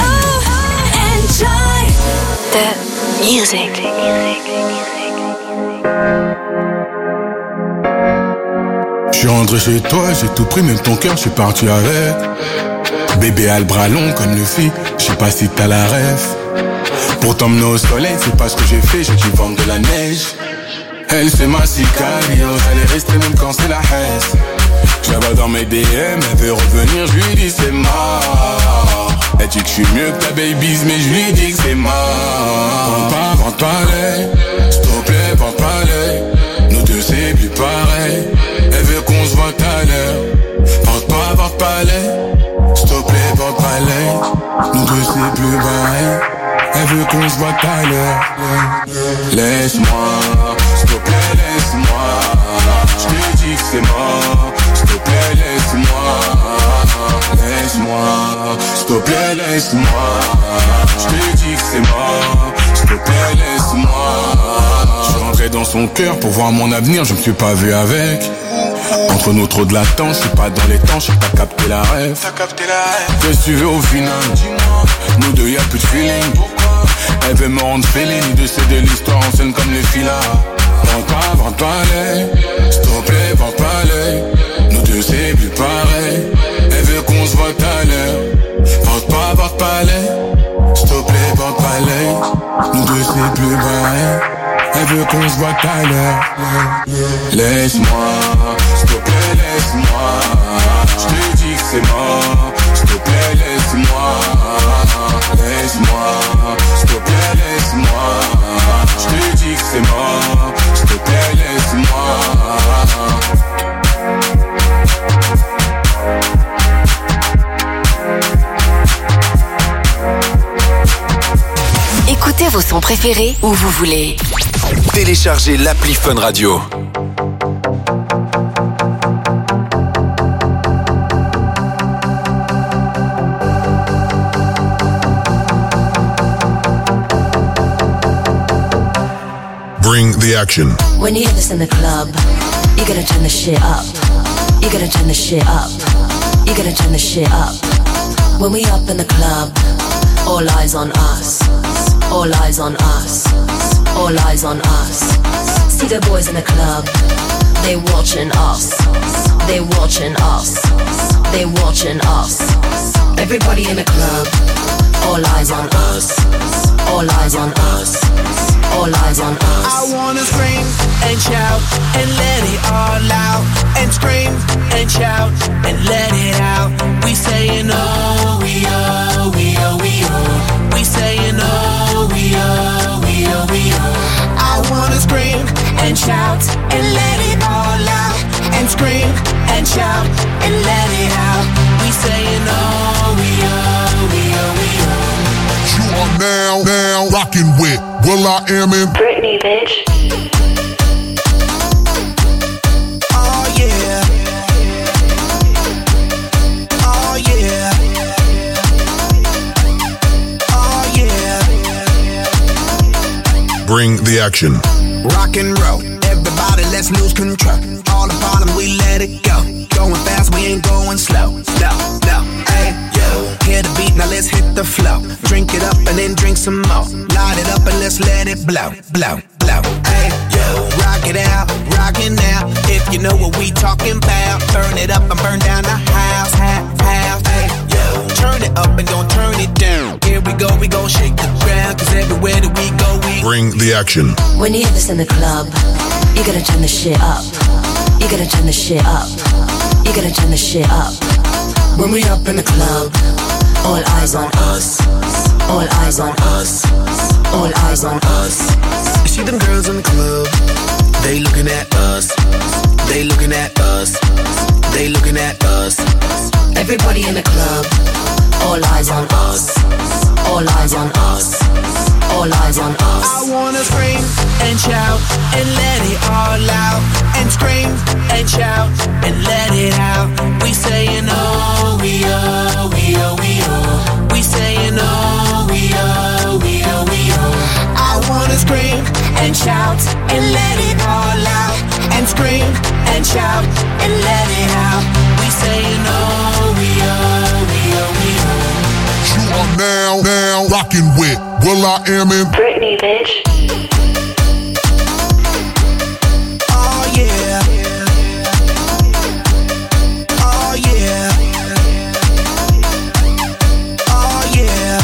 S7: Enjoy the music.
S9: Je suis rentré chez toi, j'ai tout pris, même ton cœur, je suis parti avec. Bébé a le bras long comme le fit, je sais pas si t'as la rêve. Pour t'emmener au soleil, c'est pas ce que j'ai fait, j'ai dû vendre de la neige. Elle c'est ma sicario, elle est restée même quand c'est la haisse. Je la vois dans mes DM, elle veut revenir, je lui dis c'est mort. Elle dit que je suis mieux que ta baby's, mais je lui dis que c'est mort. Vente pas l'œil, s'il te plaît, vente pas l'œil. Nous deux c'est plus pareil, elle veut qu'on se voit tout à l'heure. Vente pas l'œil, s'il te plaît, vente pas l'œil. Nous deux c'est plus pareil, elle veut qu'on se voit tout à l'heure. Laisse-moi, s'il te plaît, laisse-moi. Je te dis que c'est mort, s'il te plaît, laisse-moi. Laisse-moi, s'il te plaît, laisse-moi. Je te dis que c'est mort, s'il te plaît, laisse-moi. Je suis rentré dans son cœur pour voir mon avenir, je me suis pas vu avec. Entre nous trop de latence, je suis pas dans les temps, j'ai pas capté la rêve. Qu'est-ce que tu veux au final? Nous deux y'a plus de feeling. Elle veut me rendre feeling, de c'est de l'histoire en scène comme les filas. Vente pas l'œil, s'il te plaît, vente pas l'œil. Nous deux c'est plus pareil, elle veut qu'on se voit tout à l'heure. Vente pas l'œil, s'il te plaît, vente pas l'œil. Nous deux c'est plus pareil, elle veut qu'on se voit tout à l'heure. Laisse-moi, s'il te plaît, laisse-moi. Je te dis que c'est mort, s'il te plaît, laisse-moi. Laisse-moi, s'il te plaît, laisse-moi. Je te dis que c'est mort, s'il te plaît, laisse-moi.
S6: Écoutez vos sons préférés où vous voulez.
S4: Téléchargez l'appli Fun Radio.
S10: Bring the action.
S11: When you hear this in the club,
S10: You gotta turn the shit up. You gotta turn the shit up. You gotta turn the shit up. When we up in the club, all eyes on us. All eyes on us. All eyes on us. See the boys in the club, they watching us. They watching us. They watching us. Everybody in the club, all eyes on us. All eyes on us. All eyes on us.
S3: I wanna scream and shout and let it all out. And scream and shout and let it out. We saying oh, we oh, we oh, we oh. We saying oh, we oh, we oh, we oh. I wanna scream and shout and let it all out. And scream and shout and let it out. We saying oh, we oh, we oh, we oh.
S11: You are now rocking with will.i.am in
S3: Britney, bitch. Oh yeah. Oh yeah. Oh yeah.
S11: Bring the action.
S3: Rock and roll. Everybody, let's lose control. All the bottom, we let it go. Going fast, we ain't going slow. No, no, hey, yo. Hear the beat, now let's hit the flow. Drink it up and then drink some more. Light it up and let's let it blow, blow, blow. Hey, yo. Rock it out, rock it now. If you know what we talking about, burn it up and burn down the house, house. Hey, yo. Turn it up and don't turn it down. Here we go shake the ground. Cause everywhere that we go, we
S11: bring the action.
S10: When you hear this in the club, you gotta turn the shit up. You gotta turn the shit up. You gotta turn the shit up. When we up in the club, all eyes on us. All eyes on us. All eyes on us.
S3: You see them girls in the club, they looking at us. They looking at us. They looking at us.
S10: Everybody in the club, all eyes on us. All eyes on us. All eyes on us.
S3: I wanna scream and shout and let it all out. And scream and shout and let it out. We saying oh, we oh, we oh, we oh. We saying oh, we oh, we oh, we oh. I wanna scream and shout and let it all out. And scream and shout and let it out. We saying oh, we oh, we oh, we oh.
S11: You are now rocking with will.i.am in
S3: Britney, bitch. Oh yeah. Oh yeah. Oh yeah.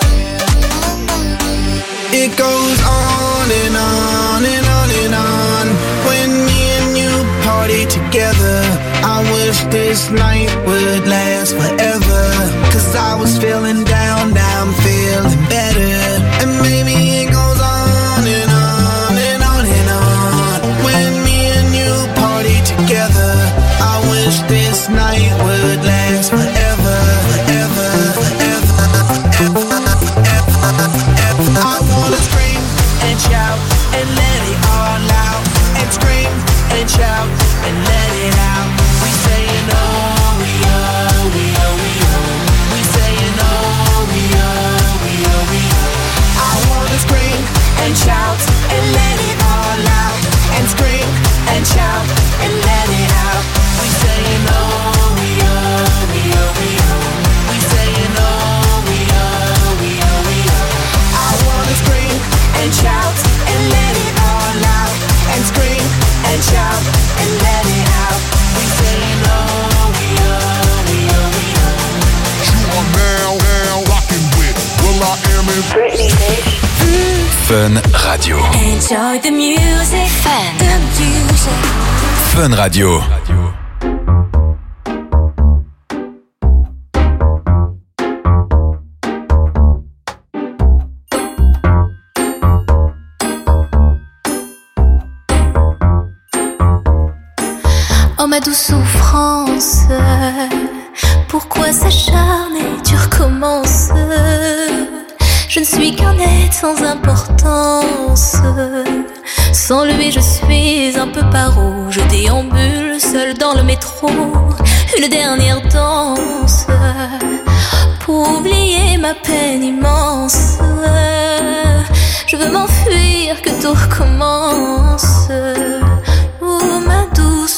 S3: It goes on and on and on and on. When me and you party together, I wish this night would last forever. Cause I was feeling down, now I'm feeling better. And maybe it goes on and on and on and on. When me and you party together, I wish this night would last forever, forever, forever, forever, forever. I wanna scream and shout and let it all out. And scream and shout and let it out. We saying oh, we oh, we oh, we oh. We saying oh, we oh, we oh, we oh. I wanna scream and shout and let it all out. And scream and shout and let it out. We saying oh, we oh, we oh, we oh. We saying oh, we oh, we oh, we oh. I wanna scream and shout and let it all out. And scream and shout and let it out. We saying oh, we oh, we oh, we oh.
S11: You are now rocking with will.i.am in
S3: Britney, bitch.
S4: Fun Radio.
S7: Enjoy the music, the music.
S4: Fun Radio.
S7: Oh ma douce souffrance, pourquoi s'acharner, tu recommences. Je ne suis qu'un être sans importance. Sans lui je suis un peu paro. Je déambule seul dans le métro. Une dernière danse pour oublier ma peine immense. Je veux m'enfuir, que tout recommence. Oh ma douce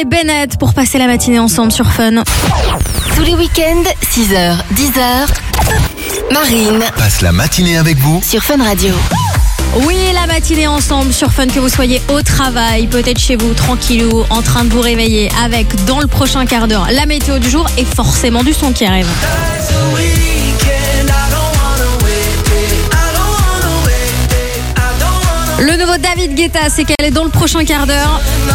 S8: et Bennett pour passer la matinée ensemble sur Fun.
S6: Tous les week-ends, 6h, 10h, Marine
S4: Passe la matinée avec vous
S6: sur Fun Radio.
S8: Oui, la matinée ensemble sur Fun, que vous soyez au travail, peut-être chez vous, tranquillou, en train de vous réveiller, avec dans le prochain quart d'heure la météo du jour et forcément du son qui arrive. Le nouveau David Guetta, c'est qu'elle est dans le prochain quart d'heure.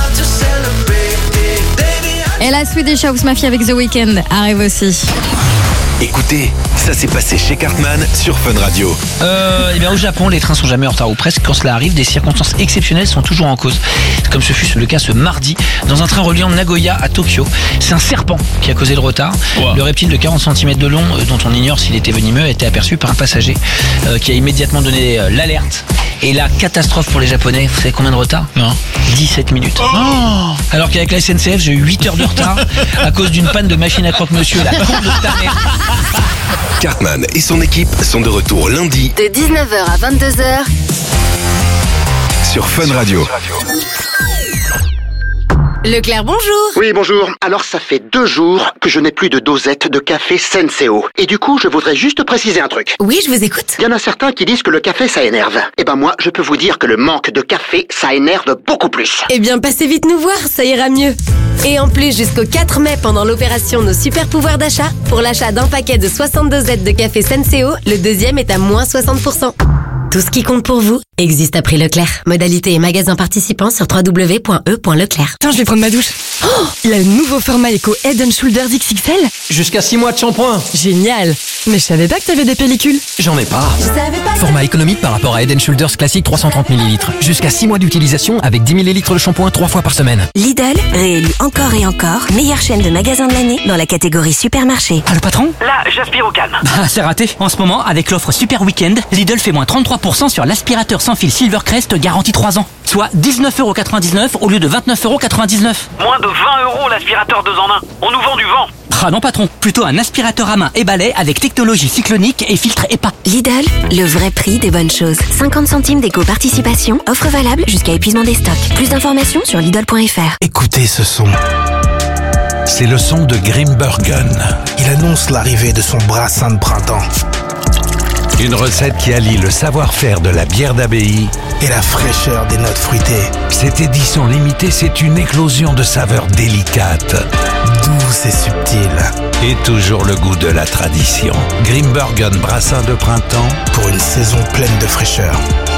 S8: Et la Swedish House Mafia avec The Weeknd arrive aussi.
S4: Écoutez, ça s'est passé chez Cartman sur Fun Radio.
S24: Eh bien, au Japon, les trains sont jamais en retard ou presque. Quand cela arrive, des circonstances exceptionnelles sont toujours en cause. Comme ce fut le cas ce mardi dans un train reliant Nagoya à Tokyo. C'est un serpent qui a causé le retard. Wow. Le reptile de 40 cm de long, dont on ignore s'il était venimeux, a été aperçu par un passager qui a immédiatement donné l'alerte. Et la catastrophe pour les Japonais, vous savez combien de retard ? Non. 17 minutes. Oh. Alors qu'avec la SNCF, j'ai eu 8 heures de retard à cause d'une panne de machine à croque-monsieur. La con de ta mère.
S4: Cartman et son équipe sont de retour lundi
S6: de 19h à 22h
S4: sur Fun Radio.
S29: Leclerc, bonjour.
S5: Oui, bonjour. Alors, ça fait 2 jours que je n'ai plus de dosette de café Senseo. Et du coup, je voudrais juste préciser un truc.
S29: Oui, je vous écoute.
S5: Il y en a certains qui disent que le café, ça énerve. Eh ben moi, je peux vous dire que le manque de café, ça énerve beaucoup plus.
S29: Eh bien, passez vite nous voir, ça ira mieux. Et en plus, jusqu'au 4 mai, pendant l'opération Nos Super Pouvoirs d'achat, pour l'achat d'un paquet de 62 Z de café Senseo, le deuxième est à moins 60%. Tout ce qui compte pour vous existe à prix Leclerc. Modalité et magasin participants sur www.e.leclerc.
S12: Attends, je vais prendre ma douche. Oh, il a le nouveau format Eco Head & Shoulders XXL.
S13: Jusqu'à 6 mois de shampoing.
S12: Génial. Mais je savais pas que t'avais des pellicules.
S13: J'en ai pas.
S29: Je savais pas.
S13: Format économique par rapport à Head & Shoulders classique 330 ml. Jusqu'à 6 mois d'utilisation avec 10 ml de shampoing 3 fois par semaine.
S23: Lidl, réélu encore et encore, meilleure chaîne de magasins de l'année dans la catégorie supermarché.
S13: Ah, le patron ?
S25: Là, j'aspire au calme.
S24: Ah, c'est raté. En ce moment, avec l'offre Super Weekend, Lidl fait moins 33% sur l'aspirateur sans fil Silvercrest garantie 3 ans. Soit 19,99€ au lieu de 29,99€.
S25: Moins de 20 € l'aspirateur 2 en 1. On nous vend du vent.
S24: Ah non patron, plutôt un aspirateur à main et balai avec technologie cyclonique et filtre EPA.
S23: Lidl, le vrai prix des bonnes choses. 50 centimes d'éco-participation, offre valable jusqu'à épuisement des stocks. Plus d'informations sur Lidl.fr.
S21: Écoutez ce son. C'est le son de Grimbergen. Il annonce l'arrivée de son brassin de printemps. Une recette qui allie le savoir-faire de la bière d'abbaye et la fraîcheur des notes fruitées. Cette édition limitée, c'est une éclosion de saveurs délicates, douces et subtiles. Et toujours le goût de la tradition. Grimbergen brassin de printemps pour une saison pleine de fraîcheur.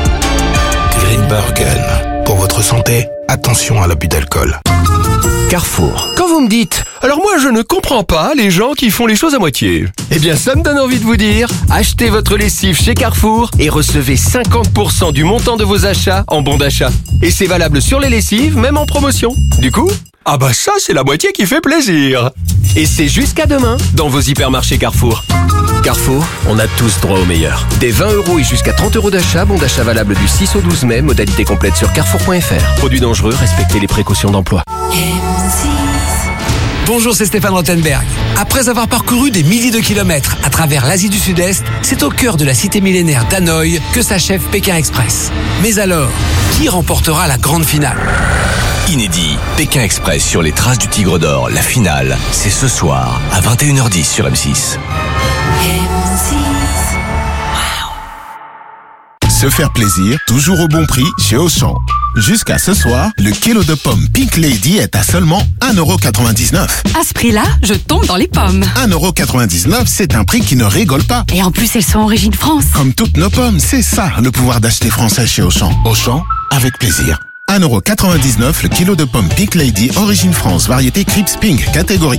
S21: Grimbergen. Pour votre santé, attention à l'abus d'alcool.
S20: Carrefour. Quand vous me dites, alors moi je ne comprends pas les gens qui font les choses à moitié. Eh bien ça me donne envie de vous dire, achetez votre lessive chez Carrefour et recevez 50% du montant de vos achats en bon d'achat. Et c'est valable sur les lessives, même en promotion. Du coup, ah bah ça c'est la moitié qui fait plaisir. Et c'est jusqu'à demain dans vos hypermarchés Carrefour. Carrefour, on a tous droit au meilleur. Des 20 € et jusqu'à 30 € d'achat, bon d'achat valable du 6 au 12 mai, modalité complète sur carrefour.fr. Produits dangereux, respectez les précautions d'emploi.
S26: Bonjour, c'est Stéphane Rothenberg. Après avoir parcouru des milliers de kilomètres à travers l'Asie du Sud-Est, c'est au cœur de la cité millénaire d'Hanoï que s'achève Pékin Express. Mais alors, qui remportera la grande finale ?
S27: Inédit, Pékin Express sur les traces du Tigre d'Or, la finale, c'est ce soir à 21h10 sur M6.
S14: Se faire plaisir, toujours au bon prix chez Auchan. Jusqu'à ce soir, le kilo de pommes Pink Lady est à seulement 1,99€.
S12: À ce prix-là, je tombe dans les pommes.
S14: 1,99€, c'est un prix qui ne rigole pas.
S12: Et en plus, elles sont origine France.
S14: Comme toutes nos pommes, c'est ça le pouvoir d'acheter français chez Auchan. Auchan, avec plaisir. 1,99€ le kilo de pommes Pink Lady, origine France, variété Crips Pink, catégorie